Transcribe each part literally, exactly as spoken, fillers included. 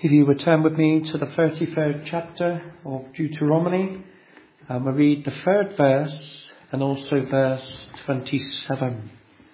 If you would turn with me to the thirty-third chapter of Deuteronomy, and we'll read the third verse and also verse twenty-seven.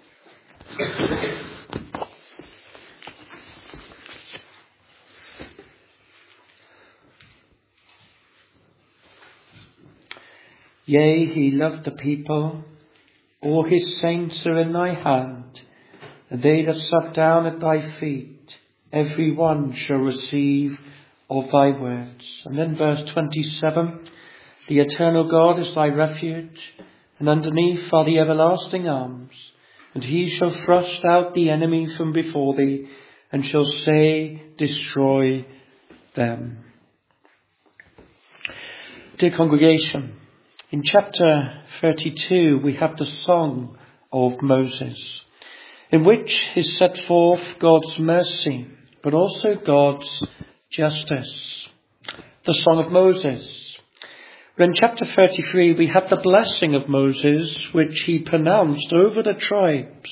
Yea, he loved the people, all his saints are in thy hand, and they that sat down at thy feet, every one shall receive of thy words. And then verse twenty-seven, the eternal God is thy refuge, and underneath are the everlasting arms, and he shall thrust out the enemy from before thee, and shall say, destroy them. Dear congregation, in chapter thirty-two we have the Song of Moses, in which is set forth God's mercy, but also God's justice. The Song of Moses. But in chapter thirty-three we have the blessing of Moses, which he pronounced over the tribes.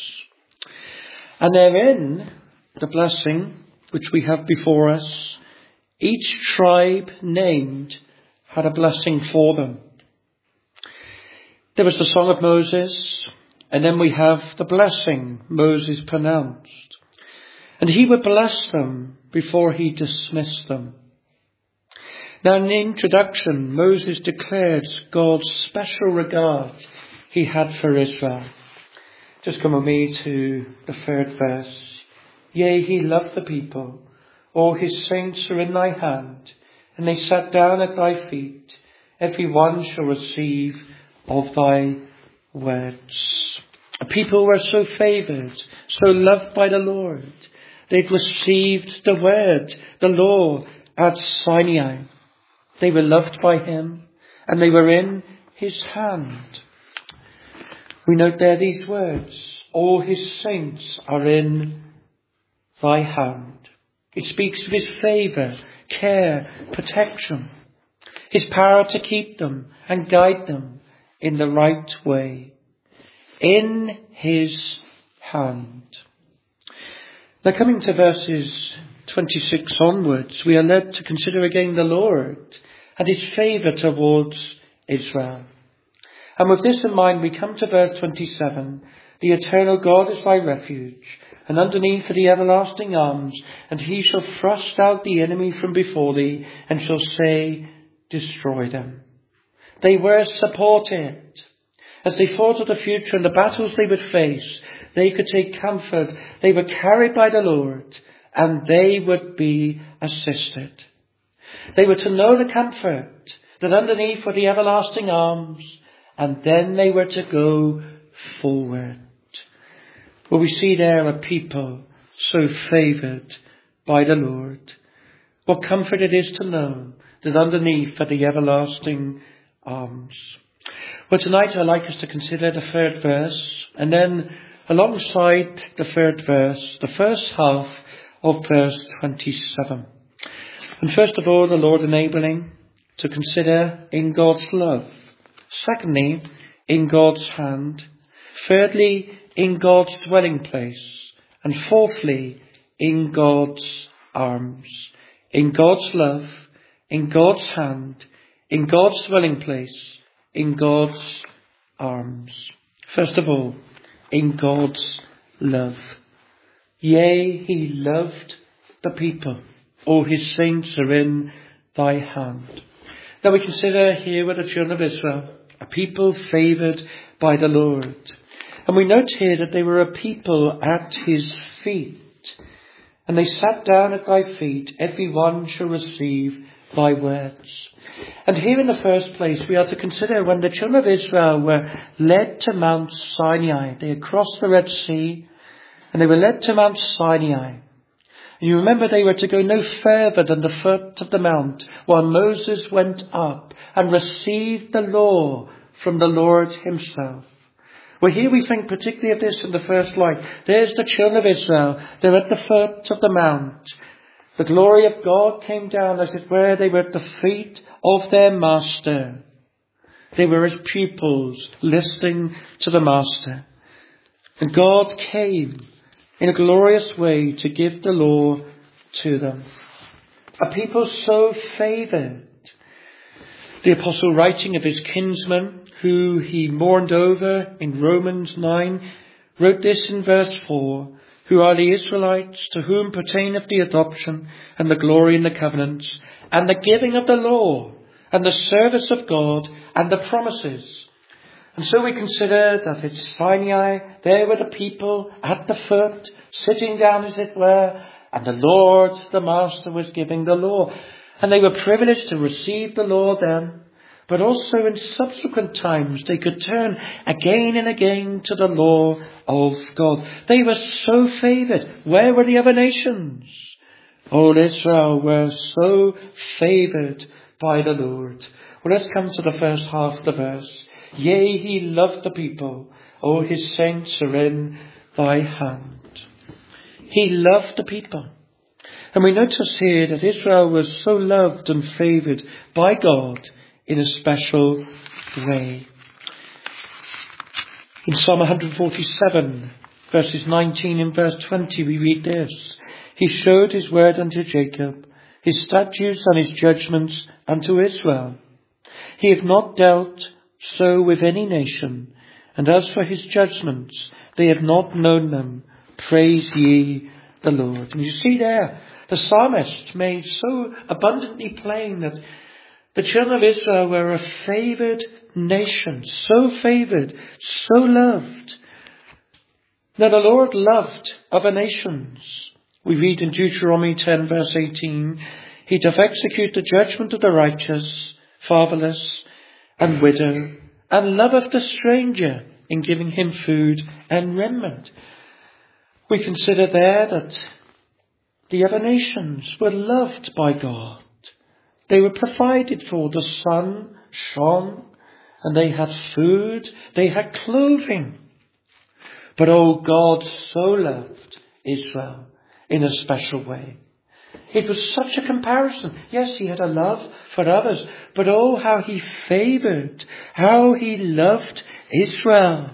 And therein, the blessing which we have before us, each tribe named had a blessing for them. There was the Song of Moses, and then we have the blessing Moses pronounced. And he would bless them before he dismissed them. Now in the introduction, Moses declared God's special regard he had for Israel. Just come with me to the third verse. Yea, he loved the people, all his saints are in thy hand, and they sat down at thy feet, every one shall receive of thy words. A people were so favoured, so loved by the Lord. They'd received the word, the law at Sinai. They were loved by him, and they were in his hand. We note there these words, all his saints are in thy hand. It speaks of his favour, care, protection, his power to keep them and guide them in the right way. In his hand. Now coming to verses twenty-six onwards, we are led to consider again the Lord and his favour towards Israel. And with this in mind, we come to verse twenty-seven. The eternal God is thy refuge, and underneath are the everlasting arms, and he shall thrust out the enemy from before thee, and shall say, destroy them. They were supported. As they thought of the future and the battles they would face, they could take comfort. They were carried by the Lord, and they would be assisted. They were to know the comfort that underneath were the everlasting arms, and then they were to go forward. Well, we see there a people so favoured by the Lord. What comfort it is to know that underneath are the everlasting arms. Well, tonight I'd like us to consider the third verse, and then alongside the third verse, the first half of verse twenty-seven. And first of all, the Lord enabling to consider in God's love. Secondly, in God's hand. Thirdly, in God's dwelling place. And fourthly, in God's arms. In God's love, in God's hand, in God's dwelling place, in God's arms. First of all, in God's love. Yea, he loved the people. All his saints are in thy hand. Now we consider here with the children of Israel, a people favoured by the Lord. And we note here that they were a people at his feet. And they sat down at thy feet, every one shall receive thy words. And here in the first place we are to consider when the children of Israel were led to Mount Sinai. They had crossed the Red Sea and they were led to Mount Sinai. And you remember they were to go no further than the foot of the mount while Moses went up and received the law from the Lord himself. Well, here we think particularly of this in the first line. There's the children of Israel. They're at the foot of the mount. The glory of God came down, as it were. They were at the feet of their master. They were his pupils, listening to the master. And God came in a glorious way to give the law to them. A people so favoured. The apostle, writing of his kinsmen who he mourned over in Romans nine, wrote this in verse four, who are the Israelites, to whom pertaineth the adoption and the glory in the covenants, and the giving of the law, and the service of God, and the promises. And so we consider that at Sinai, there were the people at the foot, sitting down as it were, and the Lord, the Master, was giving the law. And they were privileged to receive the law then, but also in subsequent times they could turn again and again to the law of God. They were so favoured. Where were the other nations? All Israel were so favoured by the Lord. Well, let's come to the first half of the verse. Yea, he loved the people. O his saints are in thy hand. He loved the people. And we notice here that Israel was so loved and favoured by God in a special way. In Psalm one forty-seven, verses nineteen and verse twenty, we read this. He showed his word unto Jacob, his statutes and his judgments unto Israel. He hath not dealt so with any nation, and as for his judgments, they have not known them. Praise ye the Lord. And you see there, the psalmist made so abundantly plain that the children of Israel were a favoured nation, so favoured, so loved. Now the Lord loved other nations. We read in Deuteronomy ten verse eighteen, he doth execute the judgment of the righteous, fatherless, and widow, and loveth the stranger in giving him food and raiment. We consider there that the other nations were loved by God. They were provided for. The sun shone, and they had food, they had clothing. But oh, God so loved Israel in a special way. It was such a comparison. Yes, he had a love for others, but oh, how he favoured, how he loved Israel.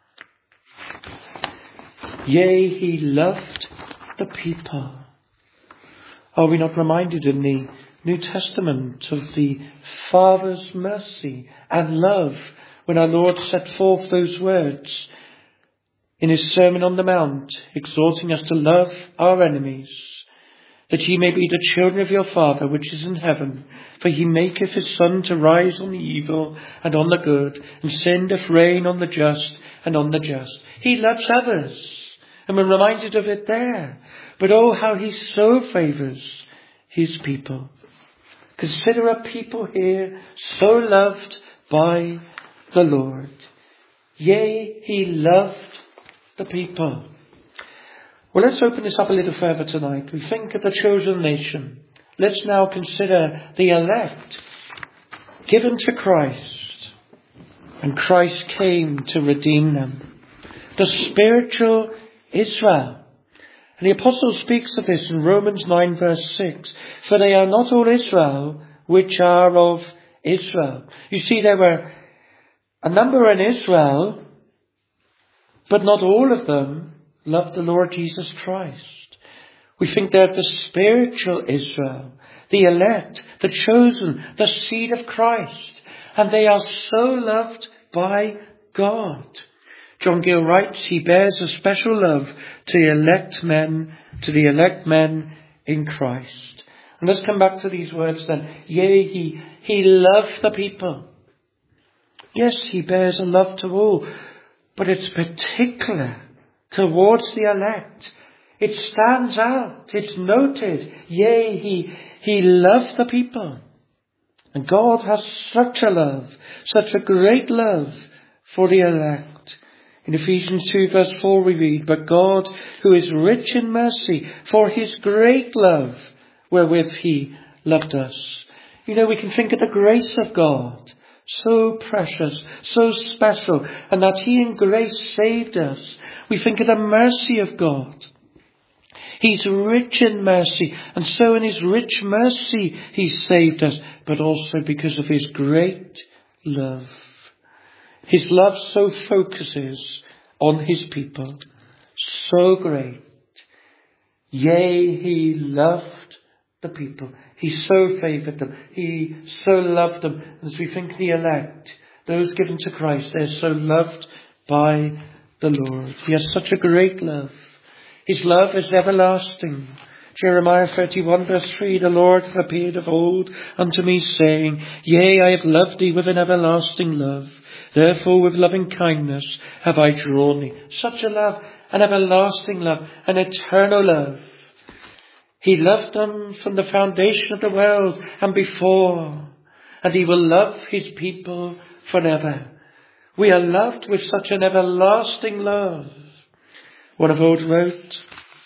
Yea, he loved the people. Are we not reminded in the New Testament of the Father's mercy and love when our Lord set forth those words in his Sermon on the Mount, exhorting us to love our enemies, that ye may be the children of your Father which is in heaven, for he maketh his sun to rise on the evil and on the good, and sendeth rain on the just and on the just. He loves others, and we're reminded of it there. But oh, how he so favours his people. Consider a people here so loved by the Lord. Yea, he loved the people. Well, let's open this up a little further tonight. We think of the chosen nation. Let's now consider the elect given to Christ. And Christ came to redeem them. The spiritual Israel. And the apostle speaks of this in Romans nine verse six. For they are not all Israel which are of Israel. You see, there were a number in Israel, but not all of them loved the Lord Jesus Christ. We think they're the spiritual Israel, the elect, the chosen, the seed of Christ. And they are so loved by God. John Gill writes, he bears a special love to the elect men, to the elect men in Christ. And let's come back to these words then. Yea, he, he loved the people. Yes, he bears a love to all, but it's particular towards the elect. It stands out. It's noted. Yea, he, he loved the people. And God has such a love, such a great love for the elect. In Ephesians two verse four we read, but God, who is rich in mercy, for his great love wherewith he loved us. You know, we can think of the grace of God, so precious, so special, and that he in grace saved us. We think of the mercy of God. He's rich in mercy, and so in his rich mercy he saved us, but also because of his great love. His love so focuses on his people, so great. Yea, he loved the people. He so favoured them. He so loved them. As we think the elect, those given to Christ, they're so loved by the Lord. He has such a great love. His love is everlasting. Jeremiah thirty-one verse three, the Lord hath appeared of old unto me, saying, Yea, I have loved thee with an everlasting love. Therefore with loving kindness have I drawn thee. Such a love, an everlasting love, an eternal love. He loved them from the foundation of the world and before, and he will love his people forever. We are loved with such an everlasting love. One of old wrote,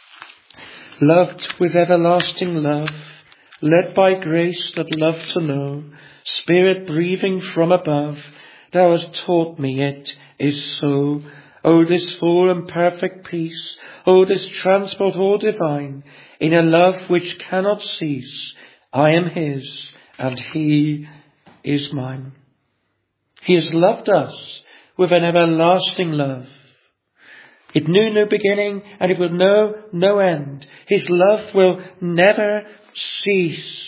Loved with everlasting love, led by grace that love to know, Spirit breathing from above, thou hast taught me it is so. Oh, this full and perfect peace, oh, this transport all divine, in a love which cannot cease. I am his, and he is mine. He has loved us with an everlasting love. It knew no beginning, and it will know no end. His love will never cease.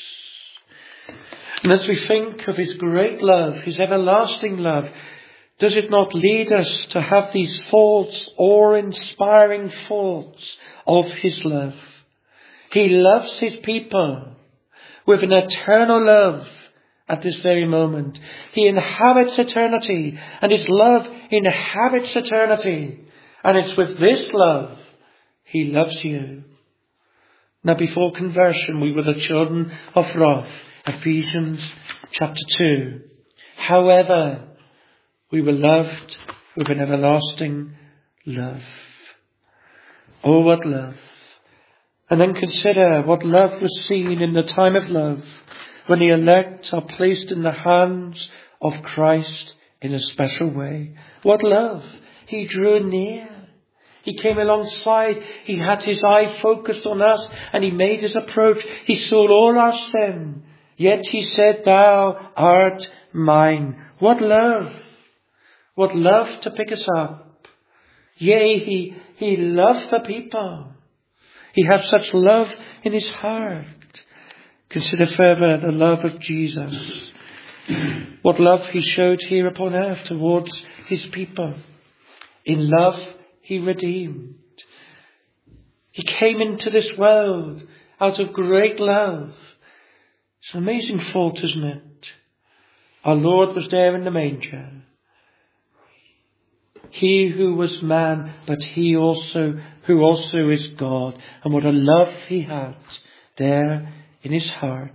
And as we think of his great love, his everlasting love, does it not lead us to have these thoughts, awe-inspiring thoughts of his love? He loves his people with an eternal love at this very moment. He inhabits eternity, and his love inhabits eternity. And it's with this love he loves you. Now before conversion we were the children of wrath. Ephesians chapter two. However, we were loved with an everlasting love. Oh, what love. And then consider what love was seen in the time of love, when the elect are placed in the hands of Christ in a special way. What love. He drew near. He came alongside. He had his eye focused on us, and he made his approach. He saw all our sin. Yet he said, Thou art mine. What love. What love to pick us up. Yea, he, he loved the people. He had such love in his heart. Consider further the love of Jesus. What love he showed here upon earth towards his people. In love he redeemed. He came into this world out of great love. It's an amazing thought, isn't it? Our Lord was there in the manger. He who was man, but he also, who also is God. And what a love he had there in his heart.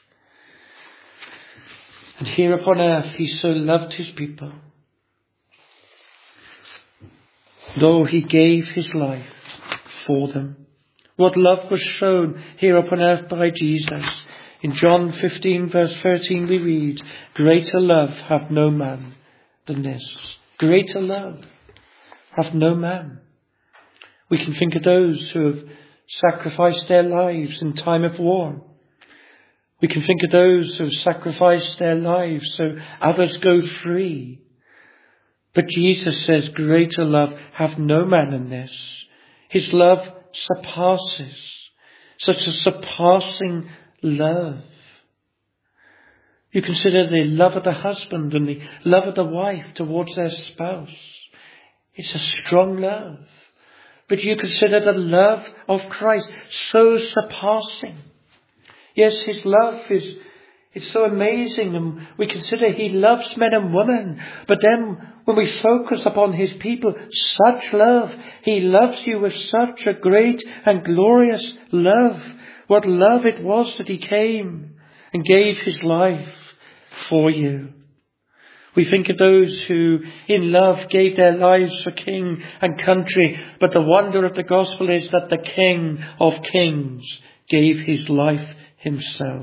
And here upon earth he so loved his people. Though he gave his life for them. What love was shown here upon earth by Jesus. In John fifteen verse thirteen we read, Greater love hath no man than this. Greater love hath no man. We can think of those who have sacrificed their lives in time of war. We can think of those who have sacrificed their lives so others go free. But Jesus says, Greater love hath no man than this. His love surpasses. Such a surpassing love. You consider the love of the husband and the love of the wife towards their spouse. It's a strong love. But you consider the love of Christ so surpassing. Yes, his love is it's so amazing, and we consider he loves men and women. But then when we focus upon his people, such love, he loves you with such a great and glorious love. What love it was that he came and gave his life for you. We think of those who in love gave their lives for king and country. But the wonder of the gospel is that the King of Kings gave his life himself.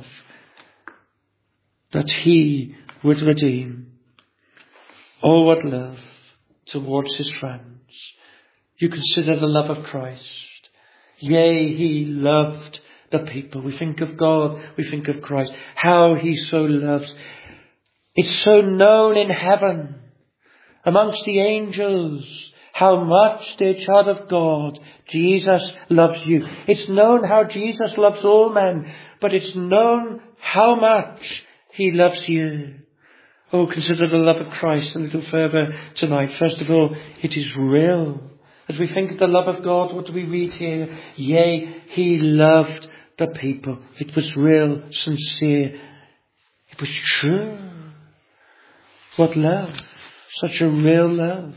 That he would redeem. Oh, what love towards his friends. You consider the love of Christ. Yea, he loved the people. We think of God, we think of Christ. How he so loves. It's so known in heaven, amongst the angels, how much, dear child of God, Jesus loves you. It's known how Jesus loves all men, but it's known how much he loves you. Oh, consider the love of Christ a little further tonight. First of all, it is real. As we think of the love of God, what do we read here? Yea, he loved the people. It was real, sincere. It was true. What love. Such a real love.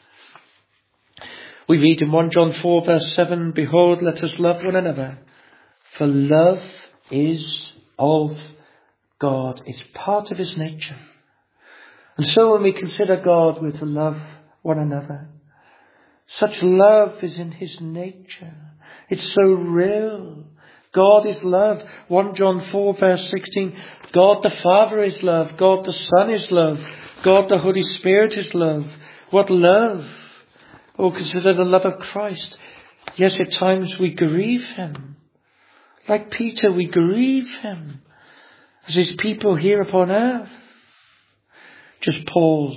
We read in First John four verse seven, behold, let us love one another. For love is of God. It's part of his nature. And so when we consider God, we're to love one another. Such love is in his nature. It's so real. God is love. First John four verse sixteen. God the Father is love. God the Son is love. God the Holy Spirit is love. What love. Oh, consider the love of Christ. Yes, at times we grieve him. Like Peter, we grieve him as his people here upon earth. Just pause.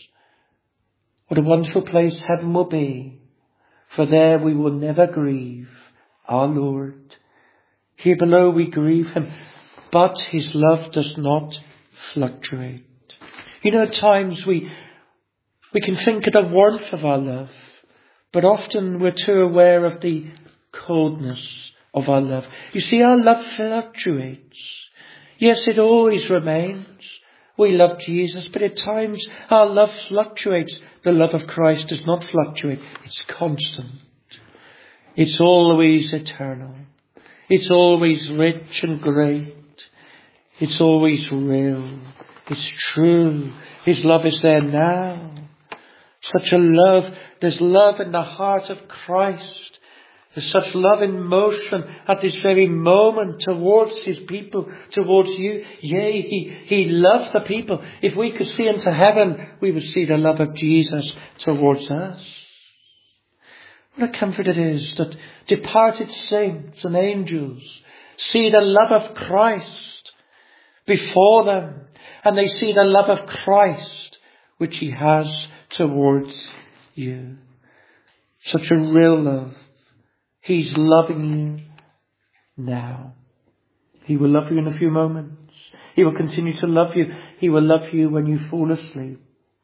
What a wonderful place heaven will be. For there we will never grieve our Lord. Here below we grieve him, but his love does not fluctuate. You know, at times we, we can think of the warmth of our love, but often we're too aware of the coldness of our love. You see, our love fluctuates. Yes, it always remains. We love Jesus, but at times our love fluctuates. The love of Christ does not fluctuate. It's constant. It's always eternal. It's always rich and great. It's always real. It's true. His love is there now. Such a love. There's love in the heart of Christ. There's such love in motion at this very moment towards his people, towards you. Yea, he, he loves the people. If we could see into heaven, we would see the love of Jesus towards us. What a comfort it is that departed saints and angels see the love of Christ before them, and they see the love of Christ which he has towards you. Such a real love. He's loving you now. He will love you in a few moments. He will continue to love you. He will love you when you fall asleep.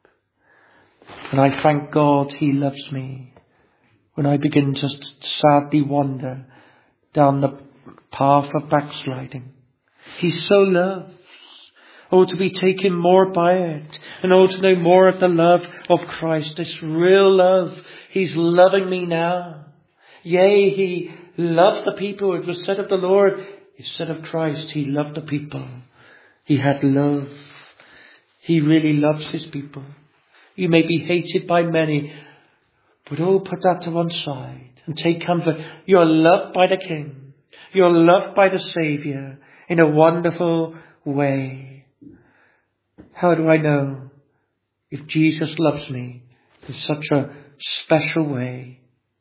And I thank God he loves me when I begin to sadly wander down the path of backsliding. He so loves. Oh, to be taken more by it. And oh, to know more of the love of Christ. This real love. He's loving me now. Yea, he loved the people. It was said of the Lord. It said of Christ. He loved the people. He had love. He really loves his people. You may be hated by many. But oh, put that to one side. And take comfort. You're loved by the King. You're loved by the Saviour. In a wonderful way. How do I know if Jesus loves me in such a special way?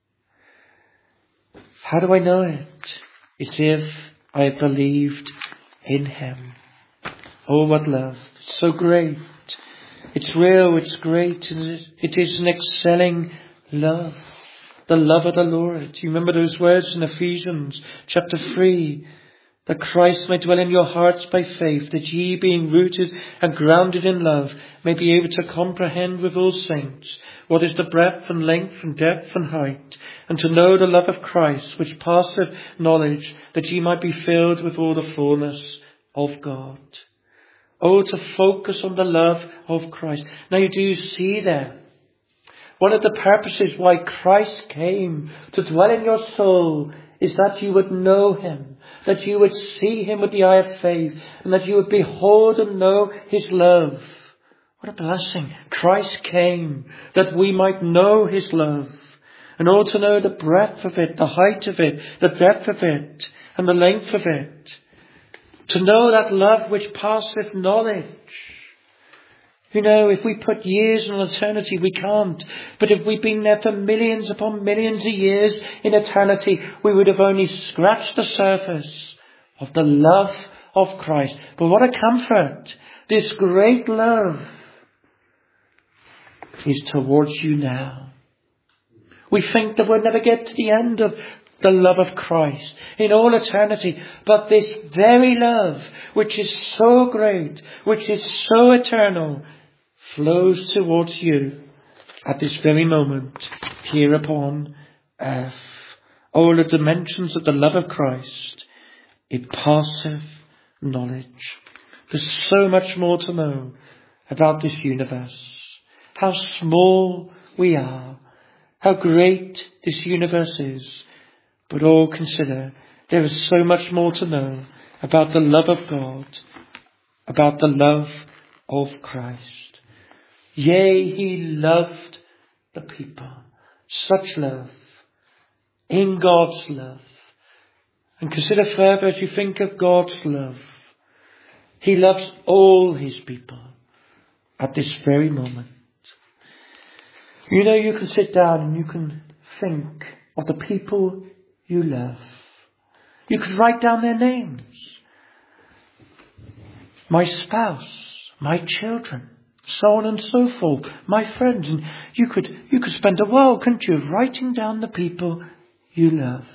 How do I know it? It's if I have believed in him. Oh, what love. It's so great. It's real, it's great. It is an excelling love. The love of the Lord. You remember those words in Ephesians chapter three. That Christ may dwell in your hearts by faith, that ye, being rooted and grounded in love, may be able to comprehend with all saints what is the breadth and length and depth and height, and to know the love of Christ, which passeth knowledge, that ye might be filled with all the fullness of God. Oh, to focus on the love of Christ. Now, you do see there, one of the purposes why Christ came to dwell in your soul is that you would know him, that you would see him with the eye of faith, and that you would behold and know his love. What a blessing. Christ came that we might know his love, and all to know the breadth of it, the height of it, the depth of it, and the length of it. To know that love which passeth knowledge. You know, if we put years in eternity, we can't. But if we'd been there for millions upon millions of years in eternity, we would have only scratched the surface of the love of Christ. But what a comfort. This great love is towards you now. We think that we'll never get to the end of the love of Christ in all eternity. But this very love, which is so great, which is so eternal, flows towards you at this very moment here upon earth. All the dimensions of the love of Christ, it passeth knowledge. There's so much more to know about this universe. How small we are. How great this universe is. But all consider, there is so much more to know about the love of God, about the love of Christ. Yea, he loved the people. Such love. In God's love. And consider further as you think of God's love. He loves all his people at this very moment. You know, you can sit down and you can think of the people you love. You could write down their names. My spouse, my children, so on and so forth, my friends. And you could, you could spend a while, couldn't you, writing down the people you love.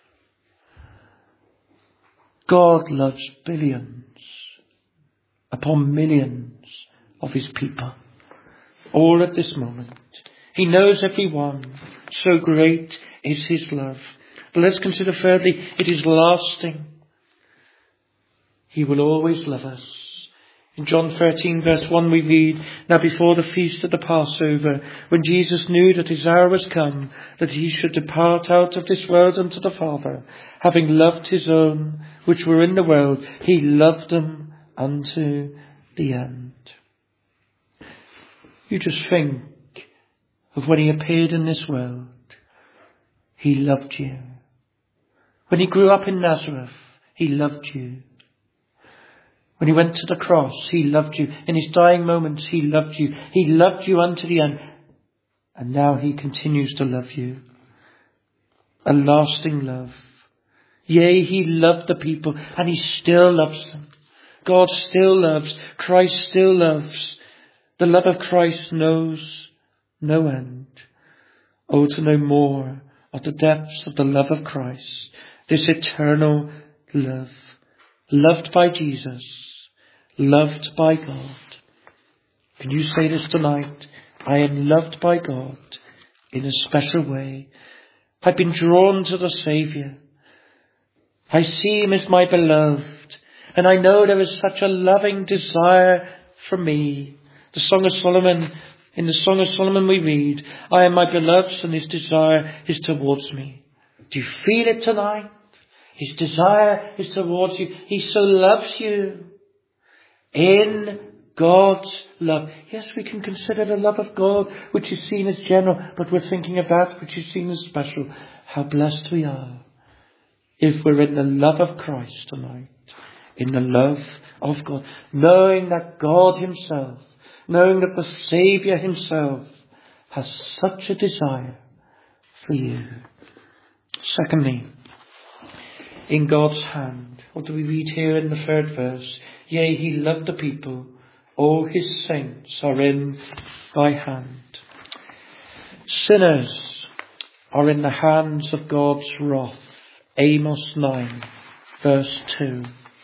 God loves billions upon millions of his people, all at this moment. He knows every one. So great is his love. But let's consider thirdly, it is lasting. He will always love us. In John thirteen verse one we read, now before the feast of the Passover, when Jesus knew that his hour was come, that he should depart out of this world unto the Father, having loved his own which were in the world, he loved them unto the end. You just think of when he appeared in this world. He loved you. When he grew up in Nazareth, he loved you. When he went to the cross, he loved you. In his dying moments, he loved you. He loved you unto the end. And now he continues to love you. A lasting love. Yea, he loved the people and he still loves them. God still loves. Christ still loves. The love of Christ knows no end. Oh, to know more of the depths of the love of Christ. This eternal love. Loved by Jesus. Loved by God. Can you say this tonight? I am loved by God in a special way. I've been drawn to the Saviour. I see him as my beloved. And I know there is such a loving desire for me. The Song of Solomon, in the Song of Solomon we read, I am my beloved's and his desire is towards me. Do you feel it tonight? His desire is towards you. He so loves you. In God's love. Yes, we can consider the love of God, which is seen as general, but we're thinking of that which is seen as special. How blessed we are if we're in the love of Christ tonight. In the love of God. Knowing that God himself, knowing that the Saviour himself has such a desire for you. Secondly, in God's hand. What do we read here in the third verse? Yea, he loved the people. All his saints are in thy hand. Sinners are in the hands of God's wrath. Amos nine, verse two.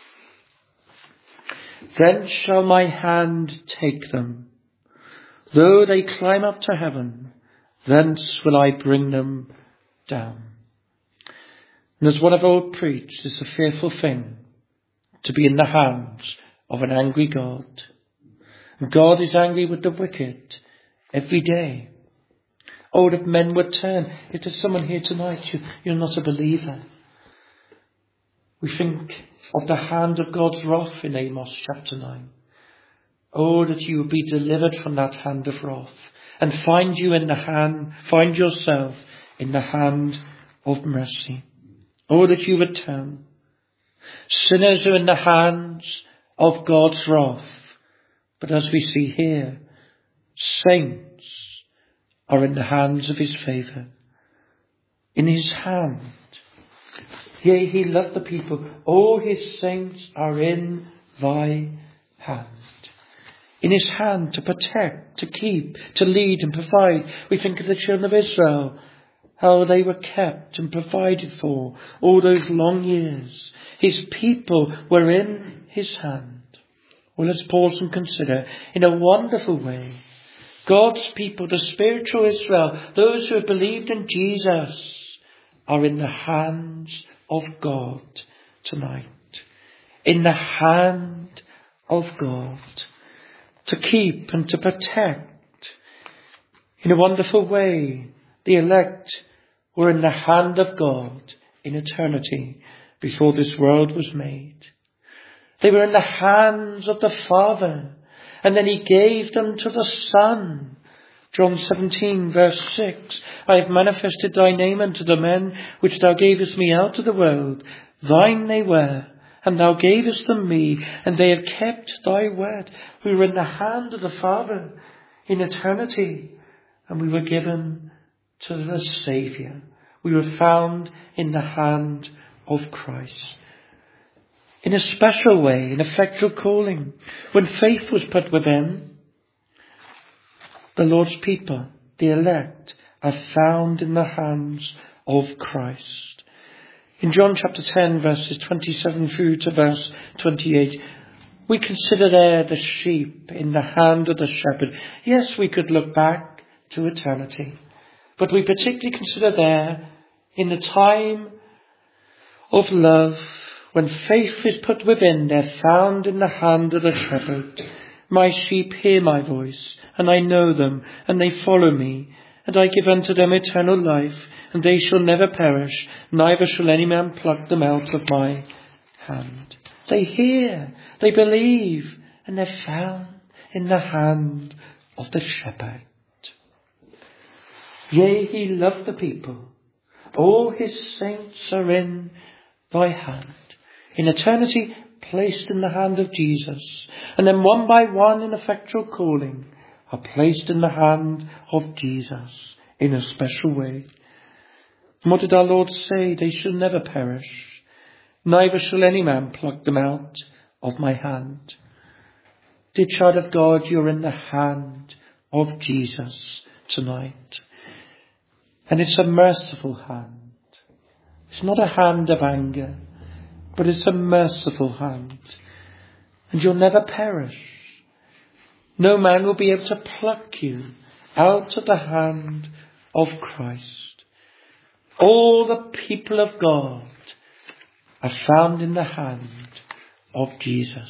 Then shall my hand take them. Though they climb up to heaven, thence will I bring them down. And as one of old preached, it's a fearful thing to be in the hands of an angry God. And God is angry with the wicked every day. Oh, that men would turn. If there's someone here tonight, you, you're not a believer. We think of the hand of God's wrath in Amos chapter nine. Oh, that you would be delivered from that hand of wrath and find you in the hand, find yourself in the hand of mercy. Oh, that you would turn. Sinners are in the hands of God's wrath. But as we see here, saints are in the hands of his favour. In his hand. Yea, he loved the people. All his saints are in thy hand. In his hand to protect, to keep, to lead and provide. We think of the children of Israel how they were kept and provided for all those long years. His people were in his hand. Well, let's pause and consider in a wonderful way. God's people, the spiritual Israel, those who have believed in Jesus, are in the hands of God tonight. In the hand of God. To keep and to protect. In a wonderful way, the elect were in the hand of God in eternity before this world was made. They were in the hands of the Father, and then he gave them to the Son. John seventeen verse six, I have manifested thy name unto the men which thou gavest me out of the world. Thine they were, and thou gavest them me, and they have kept thy word. We were in the hand of the Father in eternity, and we were given to the Saviour. We were found in the hand of Christ. In a special way, an effectual calling. When faith was put within, the Lord's people, the elect, are found in the hands of Christ. In John chapter ten, verses twenty-seven through to verse twenty-eight, we consider there the sheep in the hand of the shepherd. Yes, we could look back to eternity, but we particularly consider there in the time of love, when faith is put within, they're found in the hand of the shepherd. My sheep hear my voice, and I know them, and they follow me, and I give unto them eternal life, and they shall never perish, neither shall any man pluck them out of my hand. They hear, they believe, and they're found in the hand of the shepherd. Yea, he loved the people. All his saints are in thy hand. In eternity, placed in the hand of Jesus. And then one by one in effectual calling are placed in the hand of Jesus in a special way. And what did our Lord say? They shall never perish. Neither shall any man pluck them out of my hand. Dear child of God, you're in the hand of Jesus tonight. And it's a merciful hand. It's not a hand of anger, but it's a merciful hand. And you'll never perish. No man will be able to pluck you out of the hand of Christ. All the people of God are found in the hand of Jesus.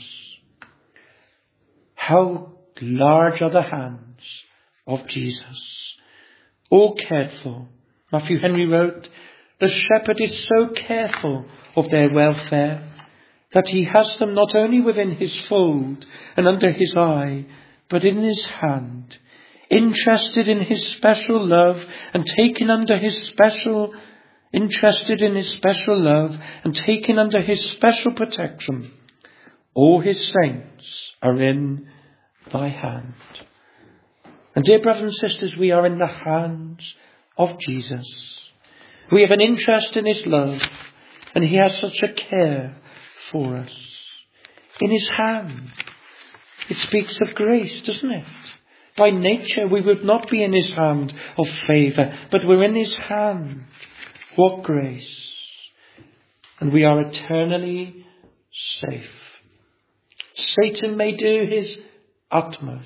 How large are the hands of Jesus. All cared for. Matthew Henry wrote, the shepherd is so careful of their welfare that he has them not only within his fold and under his eye, but in his hand, interested in his special love and taken under his special, interested in his special love and taken under his special protection. All his saints are in thy hand. And dear brothers and sisters, we are in the hands of Jesus. We have an interest in his love, and he has such a care for us. In his hand. It speaks of grace, doesn't it? By nature, we would not be in his hand of favour, but we're in his hand. What grace. And we are eternally safe. Satan may do his utmost.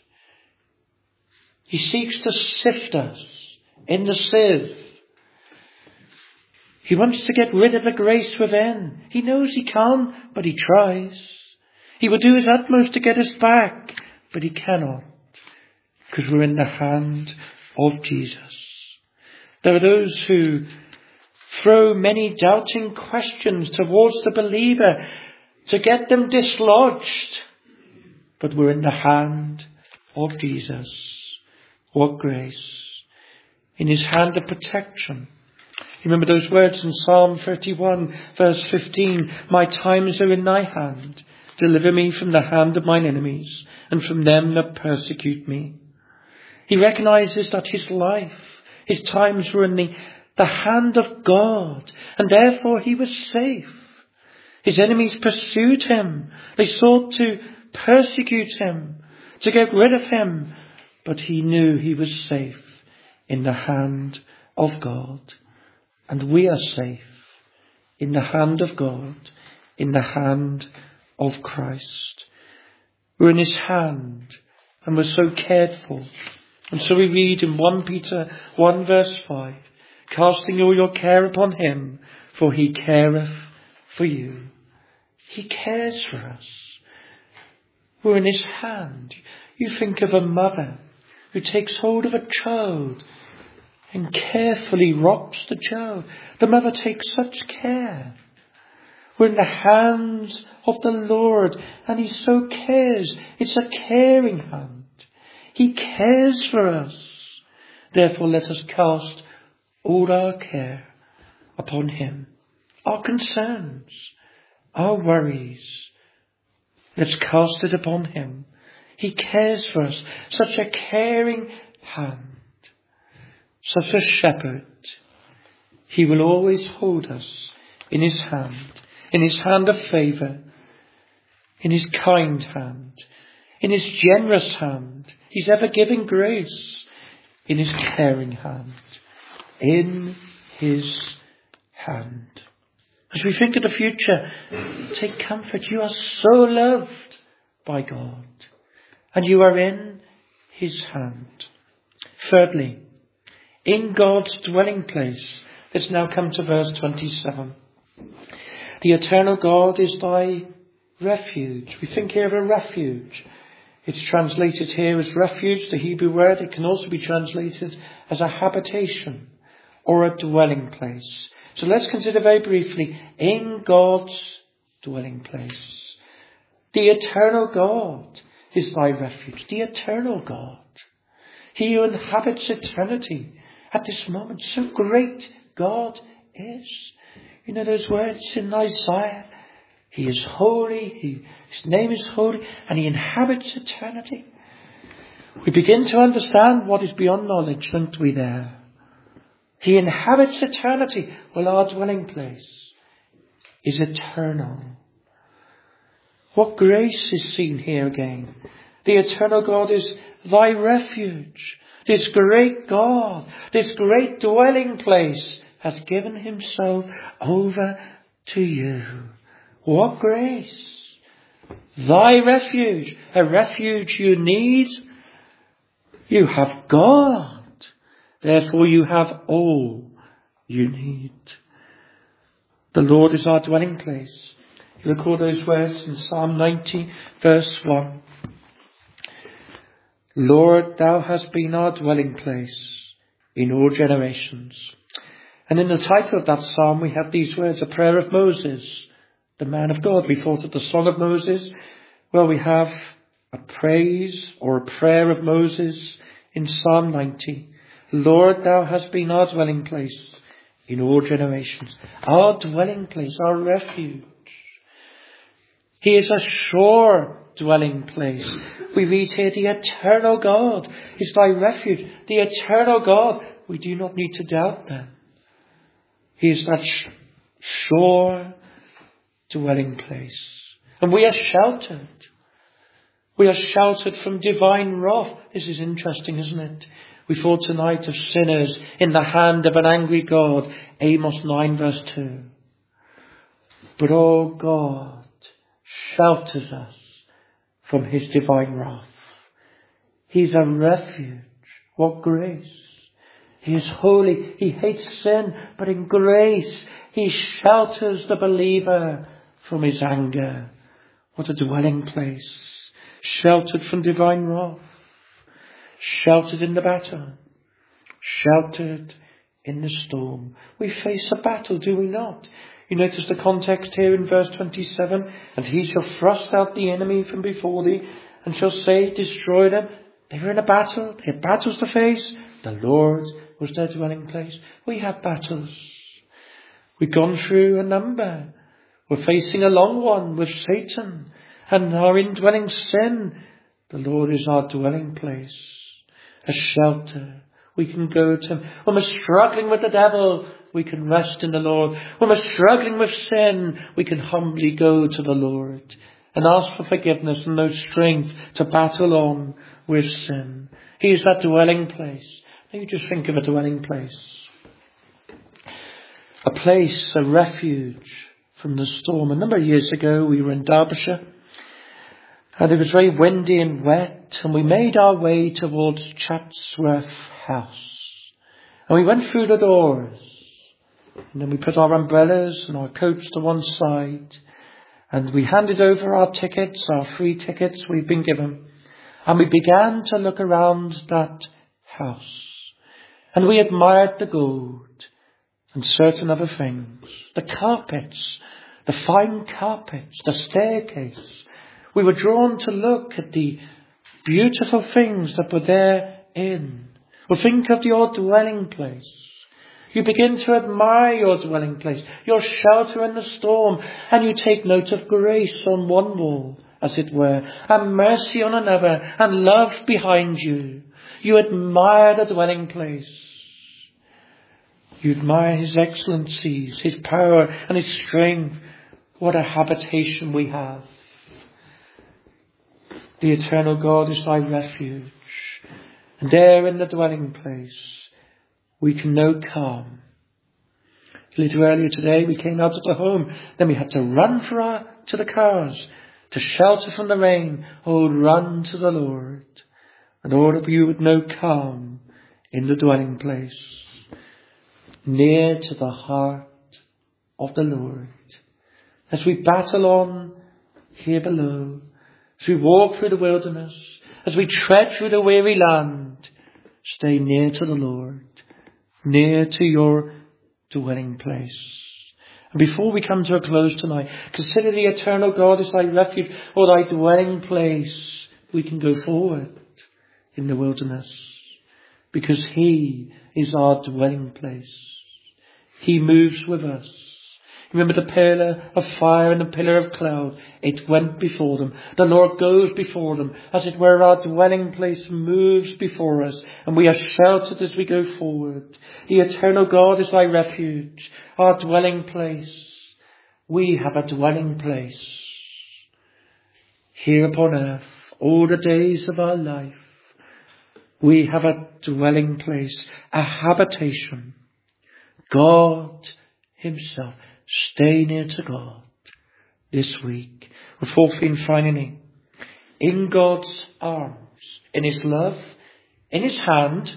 He seeks to sift us in the sieve. He wants to get rid of the grace within. He knows he can't, but he tries. He will do his utmost to get us back, but he cannot, because we're in the hand of Jesus. There are those who throw many doubting questions towards the believer to get them dislodged, but we're in the hand of Jesus. What grace. In his hand of protection. Remember those words in Psalm thirty-one, verse fifteen. My times are in thy hand. Deliver me from the hand of mine enemies and from them that persecute me. He recognizes that his life, his times were in the, the hand of God, and therefore he was safe. His enemies pursued him. They sought to persecute him, to get rid of him. But he knew he was safe in the hand of God. And we are safe in the hand of God, in the hand of Christ. We're in his hand and we're so cared for. And so we read in First Peter one verse five, casting all your care upon him, for he careth for you. He cares for us. We're in his hand. You think of a mother who takes hold of a child and carefully rocks the child. The mother takes such care. We're in the hands of the Lord, and he so cares. It's a caring hand. He cares for us. Therefore let us cast all our care upon him. Our concerns, our worries, let's cast it upon him. He cares for us. Such a caring hand. Such a shepherd. He will always hold us in his hand. In his hand of favour. In his kind hand. In his generous hand. He's ever giving grace. In his caring hand. In his hand. As we think of the future, take comfort. You are so loved by God. And you are in his hand. Thirdly, in God's dwelling place. Let's now come to verse twenty-seven. The eternal God is thy refuge. We think here of a refuge. It's translated here as refuge, the Hebrew word. It can also be translated as a habitation or a dwelling place. So let's consider very briefly, in God's dwelling place. The eternal God is thy refuge. The eternal God. He who inhabits eternity at this moment. So great God is. You know those words in Isaiah? He is holy. He, his name is holy. And he inhabits eternity. We begin to understand what is beyond knowledge, don't we there? He inhabits eternity. Well, our dwelling place is eternal. What grace is seen here again. The eternal God is thy refuge. This great God, this great dwelling place has given himself over to you. What grace. Thy refuge. A refuge you need. You have God. Therefore you have all you need. The Lord is our dwelling place. You recall those words in Psalm ninety verse one. Lord, thou hast been our dwelling place in all generations. And in the title of that psalm we have these words, a prayer of Moses, the man of God. We thought of the Song of Moses. Well, we have a praise or a prayer of Moses in Psalm ninety. Lord, thou hast been our dwelling place in all generations. Our dwelling place, our refuge. He is a sure dwelling place. We read here, the eternal God is thy refuge. The eternal God. We do not need to doubt that. He is that sh- sure dwelling place. And we are sheltered. We are sheltered from divine wrath. This is interesting, isn't it? We thought tonight of sinners in the hand of an angry God. Amos nine verse two. But oh, God shelters us from his divine wrath. He's a refuge. What grace. He is holy. He hates sin. But in grace, he shelters the believer from his anger. What a dwelling place. Sheltered from divine wrath. Sheltered in the battle. Sheltered in the storm. We face a battle, do we not? You notice the context here in verse twenty-seven. And he shall thrust out the enemy from before thee, and shall say, destroy them. They were in a battle. They had battles to face. The Lord was their dwelling place. We have battles. We've gone through a number. We're facing a long one with Satan and our indwelling sin. The Lord is our dwelling place. A shelter. We can go to him. When we're struggling with the devil, we can rest in the Lord. When we're struggling with sin, we can humbly go to the Lord and ask for forgiveness and no strength to battle on with sin. He is that dwelling place. Now you just think of a dwelling place. a place, a refuge from the storm. A number of years ago, we were in Derbyshire, and it was very windy and wet, and we made our way towards Chatsworth House. And we went through the doors, and then we put our umbrellas and our coats to one side, and we handed over our tickets, our free tickets we'd been given, and we began to look around that house. And we admired the gold and certain other things, the carpets, the fine carpets, the staircase. We were drawn to look at the beautiful things that were therein. Well, think of your dwelling place. You begin to admire your dwelling place, your shelter in the storm, and you take note of grace on one wall, as it were, and mercy on another, and love behind you. You admire the dwelling place. You admire his excellencies, his power and his strength. What a habitation we have. The eternal God is thy refuge. And there in the dwelling place, we can know calm. A little earlier today, we came out of the home. Then we had to run for our, to the cars, to shelter from the rain. Oh, run to the Lord. And all of you would know calm in the dwelling place, near to the heart of the Lord. As we battle on here below, as we walk through the wilderness, as we tread through the weary land, stay near to the Lord, near to your dwelling place. And before we come to a close tonight, consider the eternal God as thy refuge or thy dwelling place. We can go forward in the wilderness because he is our dwelling place. He moves with us. Remember the pillar of fire and the pillar of cloud. It went before them. The Lord goes before them. As it were, our dwelling place moves before us, and we are sheltered as we go forward. The eternal God is thy refuge, our dwelling place. We have a dwelling place here upon earth all the days of our life. We have a dwelling place, a habitation. God himself. Stay near to God this week. We're fourthly and finally, in God's arms, in his love, in his hand,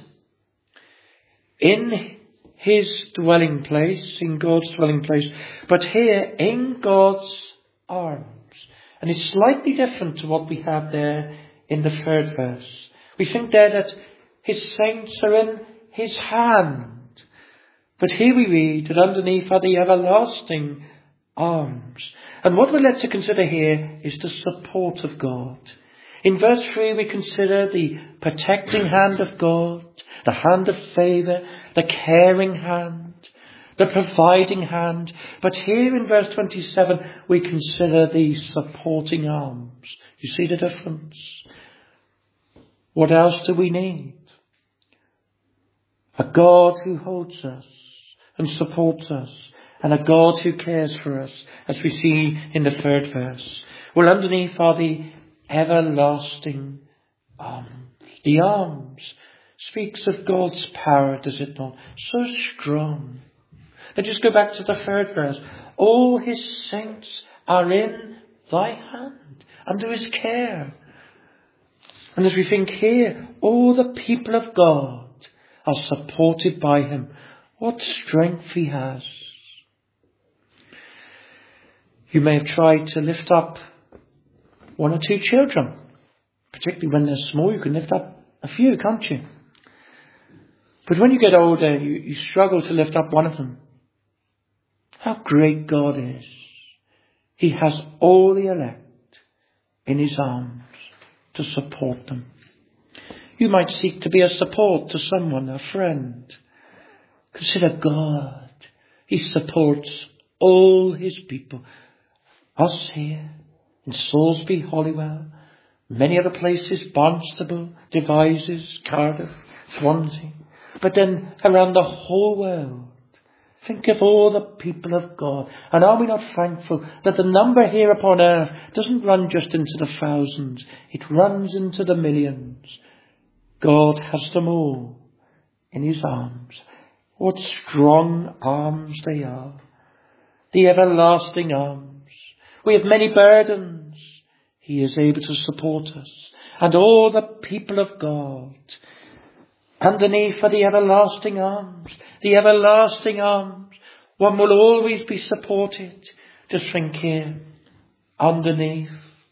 in his dwelling place, in God's dwelling place, but here in God's arms. And it's slightly different to what we have there in the third verse. We think there that his saints are in his hand. But here we read that underneath are the everlasting arms. And what we're led to consider here is the support of God. In verse three we consider the protecting hand of God, the hand of favour, the caring hand, the providing hand. But here in verse twenty-seven we consider the supporting arms. You see the difference? What else do we need? A God who holds us and supports us, and a God who cares for us, as we see in the third verse. Well, underneath are the everlasting arms. The arms speaks of God's power, does it not? So strong. Let's just go back to the third verse. All his saints are in thy hand, under his care. And as we think here, all the people of God are supported by him. What strength he has. You may have tried to lift up one or two children. Particularly when they're small, you can lift up a few, can't you? But when you get older, you, you struggle to lift up one of them. How great God is. He has all the elect in his arms to support them. You might seek to be a support to someone, a friend. Consider God. He supports all his people. Us here in Salisbury, Holywell, many other places, Barnstable, Devizes, Cardiff, Swansea. But then around the whole world, think of all the people of God. And are we not thankful that the number here upon earth doesn't run just into the thousands. It runs into the millions. God has them all in his arms. What strong arms they are. The everlasting arms. We have many burdens. He is able to support us. And all the people of God, underneath are the everlasting arms. The everlasting arms. One will always be supported. Just think here. Underneath.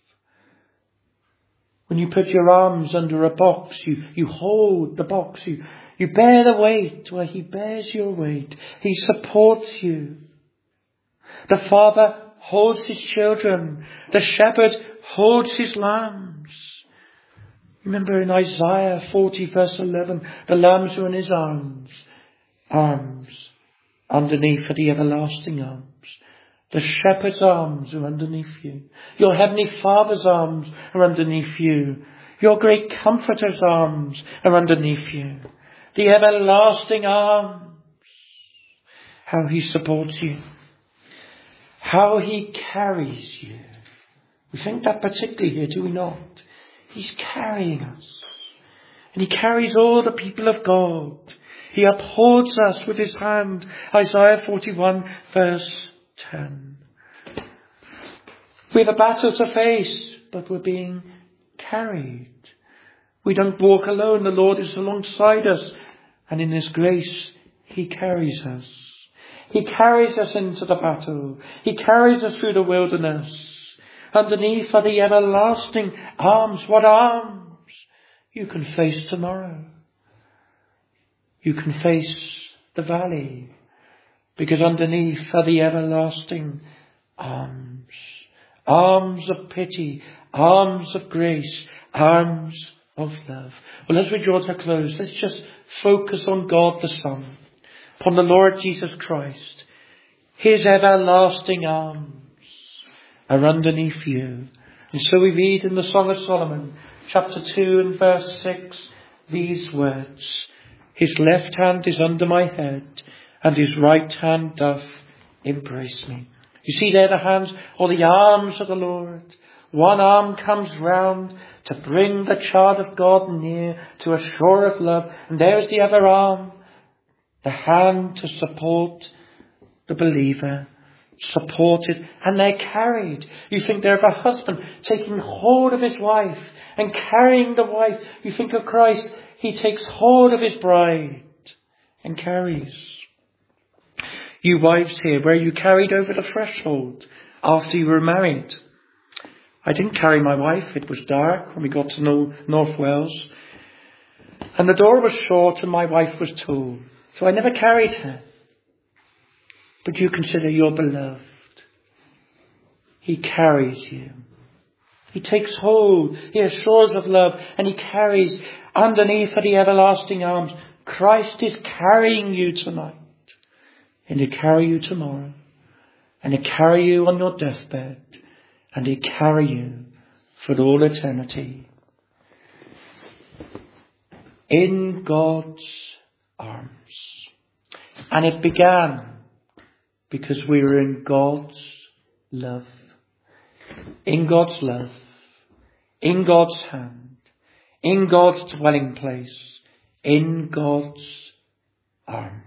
When you put your arms under a box, you, you hold the box. You, you bear the weight where he bears your weight. He supports you. The Father holds his children. The shepherd holds his lambs. Remember in Isaiah forty verse eleven, the lambs are in his arms. Arms. Underneath are the everlasting arms. The shepherd's arms are underneath you. Your heavenly Father's arms are underneath you. Your great Comforter's arms are underneath you. The everlasting arms. How he supports you. How he carries you. We think that particularly here, do we not? He's carrying us. And he carries all the people of God. He upholds us with his hand. Isaiah forty-one verse ten. We have a battle to face, but we're being carried. We don't walk alone. The Lord is alongside us. And in his grace, he carries us. He carries us into the battle. He carries us through the wilderness. Underneath are the everlasting arms. What arms? You can face tomorrow. You can face the valley. Because underneath are the everlasting arms. Arms of pity. Arms of grace. Arms of love. Well, as we draw to a close, let's just focus on God the Son. Upon the Lord Jesus Christ. His everlasting arms are underneath you. And so we read in the Song of Solomon, chapter two and verse six, these words. His left hand is under my head, and his right hand doth embrace me. You see there the hands or the arms of the Lord. One arm comes round to bring the child of God near to a shore of love. And there's the other arm, the hand to support the believer. Supported, and they're carried. You think they're of a husband taking hold of his wife and carrying the wife. You think of Christ, he takes hold of his bride and carries. You wives here, were you carried over the threshold after you were married? I didn't carry my wife. It was dark when we got to know North Wales, and the door was short and my wife was tall, so I never carried her. But you consider your beloved. He carries you. He takes hold. He has shores of love. And he carries underneath are the everlasting arms. Christ is carrying you tonight. And he'll carry you tomorrow. And he'll carry you on your deathbed. And he'll carry you for all eternity. In God's arms. And it began because we were in God's love. In God's love. In God's hand. In God's dwelling place. In God's arms.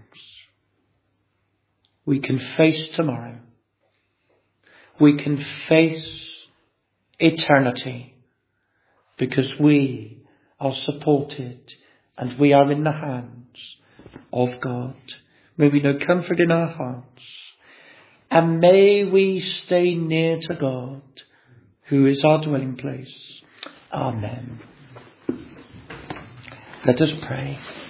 We can face tomorrow. We can face eternity. Because we are supported. And we are in the hands of God. May we know comfort in our hearts. And may we stay near to God, who is our dwelling place. Amen. Let us pray.